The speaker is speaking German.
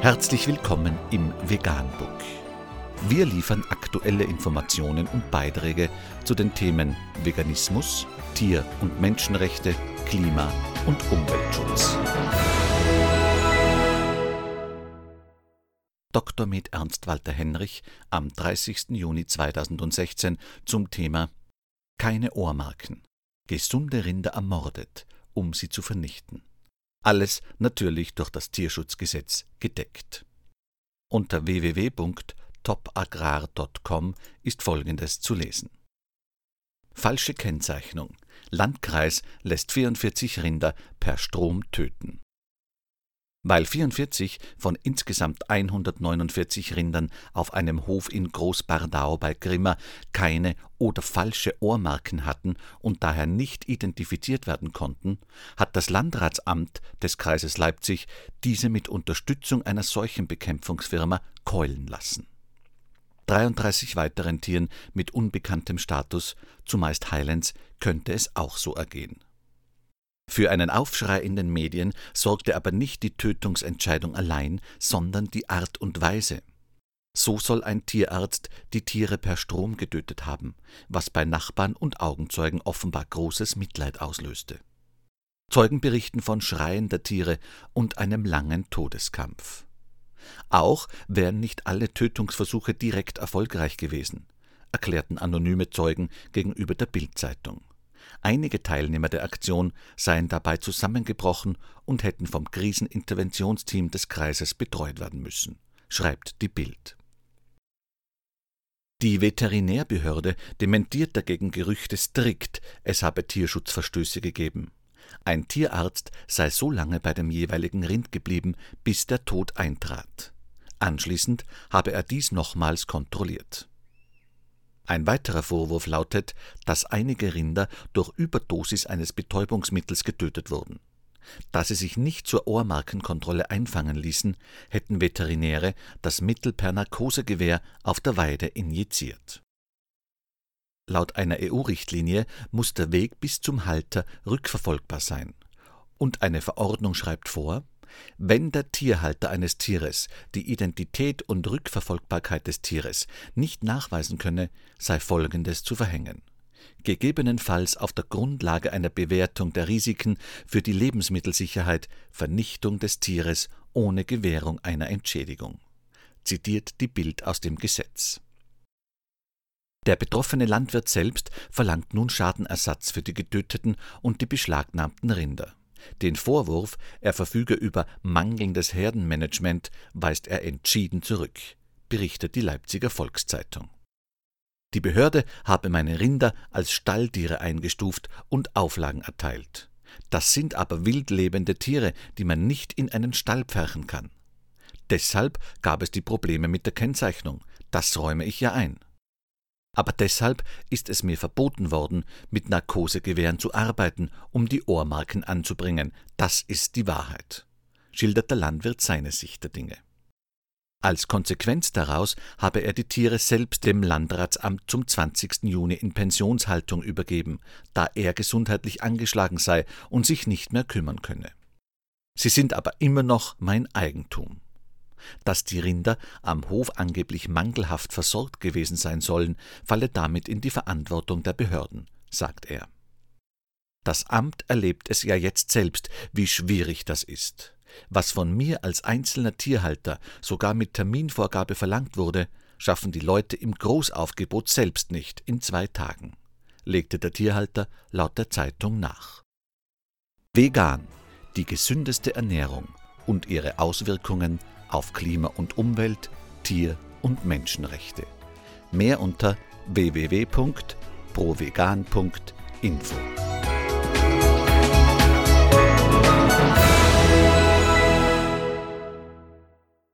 Herzlich willkommen im Veganbook. Wir liefern aktuelle Informationen und Beiträge zu den Themen Veganismus, Tier- und Menschenrechte, Klima- und Umweltschutz. Dr. med. Ernst Walter Henrich am 30. Juni 2016 zum Thema Keine Ohrmarken. Gesunde Rinder ermordet, um sie zu vernichten. Alles natürlich durch das Tierschutzgesetz gedeckt. Unter www.topagrar.com ist Folgendes zu lesen. Falsche Kennzeichnung. Landkreis lässt 44 Rinder per Strom töten. Weil 44 von insgesamt 149 Rindern auf einem Hof in Großbardau bei Grimma keine oder falsche Ohrmarken hatten und daher nicht identifiziert werden konnten, hat das Landratsamt des Kreises Leipzig diese mit Unterstützung einer Seuchenbekämpfungsfirma keulen lassen. 33 weiteren Tieren mit unbekanntem Status, zumeist Highlands, könnte es auch so ergehen. Für einen Aufschrei in den Medien sorgte aber nicht die Tötungsentscheidung allein, sondern die Art und Weise. So soll ein Tierarzt die Tiere per Strom getötet haben, was bei Nachbarn und Augenzeugen offenbar großes Mitleid auslöste. Zeugen berichten von Schreien der Tiere und einem langen Todeskampf. Auch wären nicht alle Tötungsversuche direkt erfolgreich gewesen, erklärten anonyme Zeugen gegenüber der Bild-Zeitung. Einige Teilnehmer der Aktion seien dabei zusammengebrochen und hätten vom Kriseninterventionsteam des Kreises betreut werden müssen, schreibt die Bild. Die Veterinärbehörde dementiert dagegen Gerüchte strikt, es habe Tierschutzverstöße gegeben. Ein Tierarzt sei so lange bei dem jeweiligen Rind geblieben, bis der Tod eintrat. Anschließend habe er dies nochmals kontrolliert. Ein weiterer Vorwurf lautet, dass einige Rinder durch Überdosis eines Betäubungsmittels getötet wurden. Da sie sich nicht zur Ohrmarkenkontrolle einfangen ließen, hätten Veterinäre das Mittel per Narkosegewehr auf der Weide injiziert. Laut einer EU-Richtlinie muss der Weg bis zum Halter rückverfolgbar sein. Und eine Verordnung schreibt vor, wenn der Tierhalter eines Tieres die Identität und Rückverfolgbarkeit des Tieres nicht nachweisen könne, sei Folgendes zu verhängen: gegebenenfalls auf der Grundlage einer Bewertung der Risiken für die Lebensmittelsicherheit Vernichtung des Tieres ohne Gewährung einer Entschädigung. Zitiert die Bild aus dem Gesetz. Der betroffene Landwirt selbst verlangt nun Schadenersatz für die getöteten und die beschlagnahmten Rinder. Den Vorwurf, er verfüge über mangelndes Herdenmanagement, weist er entschieden zurück, berichtet die Leipziger Volkszeitung. Die Behörde habe meine Rinder als Stalltiere eingestuft und Auflagen erteilt. Das sind aber wildlebende Tiere, die man nicht in einen Stall pferchen kann. Deshalb gab es die Probleme mit der Kennzeichnung, das räume ich ja ein. Aber deshalb ist es mir verboten worden, mit Narkosegewehren zu arbeiten, um die Ohrmarken anzubringen. Das ist die Wahrheit, schildert der Landwirt seine Sicht der Dinge. Als Konsequenz daraus habe er die Tiere selbst dem Landratsamt zum 20. Juni in Pensionshaltung übergeben, da er gesundheitlich angeschlagen sei und sich nicht mehr kümmern könne. Sie sind aber immer noch mein Eigentum. Dass die Rinder am Hof angeblich mangelhaft versorgt gewesen sein sollen, falle damit in die Verantwortung der Behörden, sagt er. Das Amt erlebt es ja jetzt selbst, wie schwierig das ist. Was von mir als einzelner Tierhalter sogar mit Terminvorgabe verlangt wurde, schaffen die Leute im Großaufgebot selbst nicht in 2 Tagen, legte der Tierhalter laut der Zeitung nach. Vegan, die gesündeste Ernährung und ihre Auswirkungen auf Klima und Umwelt, Tier- und Menschenrechte. Mehr unter www.provegan.info.